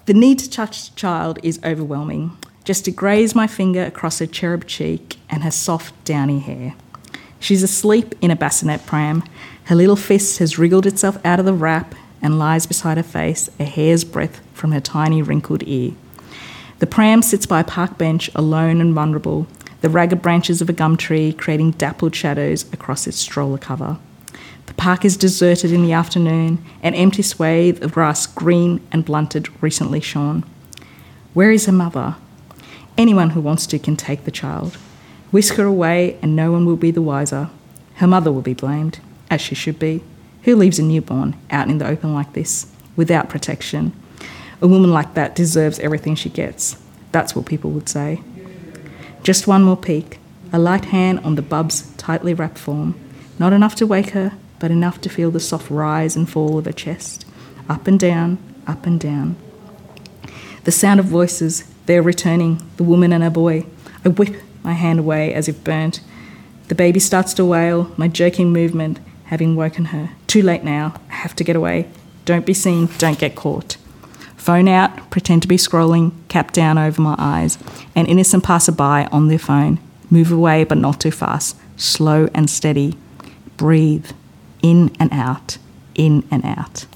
The need to touch the child is overwhelming. Just to graze my finger across her cherub cheek and her soft, downy hair. She's asleep in a bassinet pram. Her little fist has wriggled itself out of the wrap and lies beside her face, a hair's breadth from her tiny, wrinkled ear. The pram sits by a park bench, alone and vulnerable, the ragged branches of a gum tree creating dappled shadows across its stroller cover. The park is deserted in the afternoon, an empty swathe of grass green and blunted, recently shorn. Where is her mother? Anyone who wants to can take the child. Whisk her away and no one will be the wiser. Her mother will be blamed, as she should be. Who leaves a newborn out in the open like this, without protection? A woman like that deserves everything she gets. That's what people would say. Just one more peek, a light hand on the bub's tightly wrapped form. Not enough to wake her, but enough to feel the soft rise and fall of her chest. Up and down, up and down. The sound of voices, they're returning, the woman and her boy. I whip my hand away as if burnt. The baby starts to wail, my jerking movement having woken her. Too late now, I have to get away. Don't be seen, don't get caught. Phone out, pretend to be scrolling, cap down over my eyes. An innocent passerby on their phone. Move away but not too fast, slow and steady. Breathe, in and out, in and out.